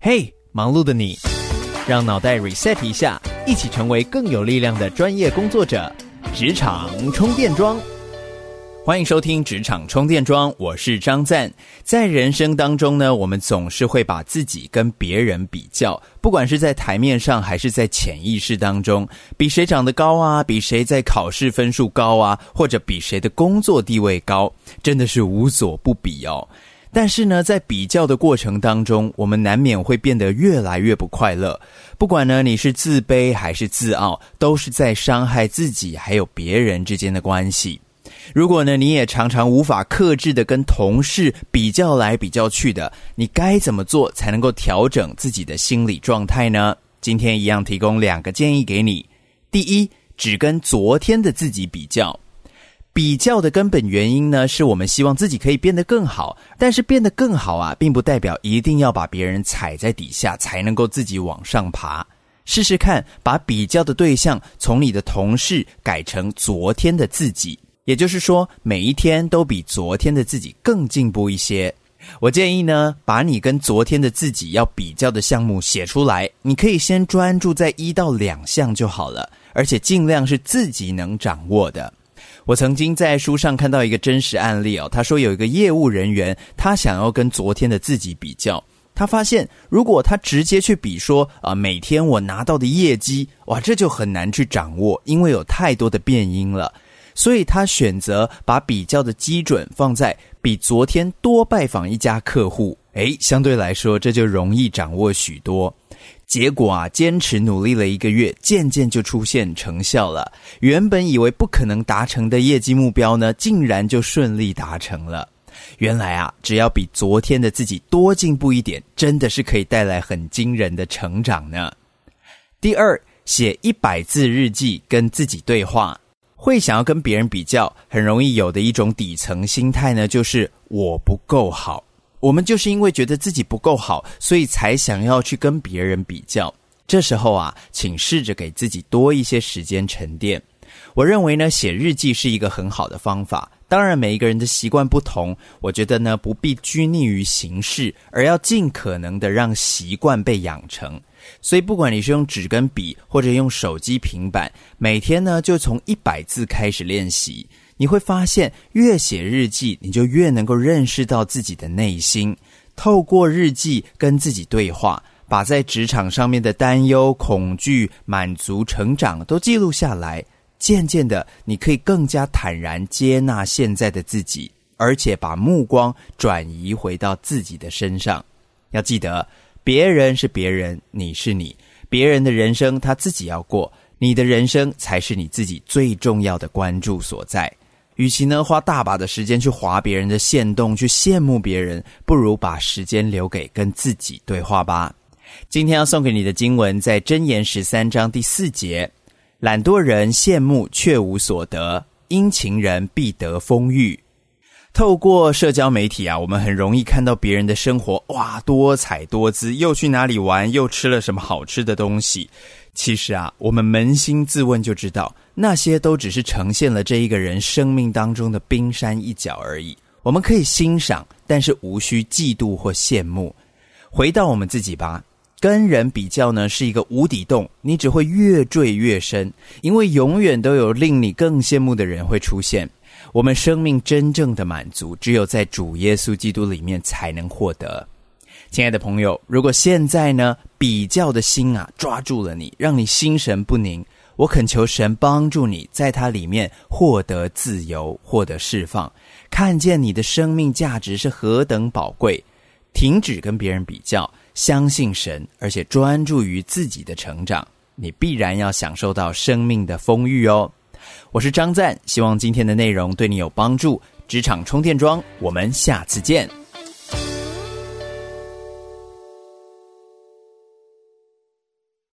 嘿，忙碌的你，让脑袋 reset 一下，一起成为更有力量的专业工作者。职场充电桩，欢迎收听职场充电桩，我是张赞。在人生当中呢，我们总是会把自己跟别人比较，不管是在台面上还是在潜意识当中，比谁长得高啊，比谁在考试分数高啊，或者比谁的工作地位高，真的是无所不比哦。但是呢，在比较的过程当中，我们难免会变得越来越不快乐。不管呢你是自卑还是自傲，都是在伤害自己还有别人之间的关系。如果呢你也常常无法克制的跟同事比较来比较去的，你该怎么做才能够调整自己的心理状态呢？今天一样提供2个建议给你。第一，只跟昨天的自己比较。比较的根本原因呢，是我们希望自己可以变得更好，但是变得更好啊，并不代表一定要把别人踩在底下才能够自己往上爬。试试看，把比较的对象从你的同事改成昨天的自己，也就是说，每一天都比昨天的自己更进步一些。我建议呢，把你跟昨天的自己要比较的项目写出来，你可以先专注在1到2项就好了，而且尽量是自己能掌握的。我曾经在书上看到一个真实案例他说有一个业务人员，他想要跟昨天的自己比较，他发现如果他直接去比说每天我拿到的业绩，哇，这就很难去掌握，因为有太多的变因了。所以他选择把比较的基准放在比昨天多拜访一家客户，相对来说这就容易掌握许多。结果坚持努力了1个月，渐渐就出现成效了。原本以为不可能达成的业绩目标呢，竟然就顺利达成了。原来只要比昨天的自己多进步一点，真的是可以带来很惊人的成长呢。第二，写100字日记跟自己对话。会想要跟别人比较，很容易有的一种底层心态呢，就是我不够好。我们就是因为觉得自己不够好，所以才想要去跟别人比较。这时候请试着给自己多一些时间沉淀。我认为呢，写日记是一个很好的方法。当然每一个人的习惯不同，我觉得呢不必拘泥于形式，而要尽可能的让习惯被养成。所以不管你是用纸跟笔，或者用手机平板，每天呢就从100字开始练习。你会发现越写日记，你就越能够认识到自己的内心。透过日记跟自己对话，把在职场上面的担忧、恐惧、满足、成长都记录下来，渐渐的你可以更加坦然接纳现在的自己，而且把目光转移回到自己的身上。要记得，别人是别人，你是你，别人的人生他自己要过，你的人生才是你自己最重要的关注所在。与其呢花大把的时间去滑别人的限动，去羡慕别人，不如把时间留给跟自己对话吧。今天要送给你的经文在箴言13章第4节，懒惰人羡慕却无所得，殷勤人必得丰裕。透过社交媒体我们很容易看到别人的生活，哇，多彩多姿，又去哪里玩，又吃了什么好吃的东西。其实我们扪心自问就知道，那些都只是呈现了这一个人生命当中的冰山一角而已。我们可以欣赏，但是无需嫉妒或羡慕。回到我们自己吧，跟人比较呢是一个无底洞，你只会越坠越深，因为永远都有令你更羡慕的人会出现。我们生命真正的满足，只有在主耶稣基督里面才能获得。亲爱的朋友，如果现在呢比较的心抓住了你，让你心神不宁，我恳求神帮助你在他里面获得自由，获得释放，看见你的生命价值是何等宝贵。停止跟别人比较，相信神，而且专注于自己的成长，你必然要享受到生命的丰裕哦。我是张赞，希望今天的内容对你有帮助。职场充电桩，我们下次见。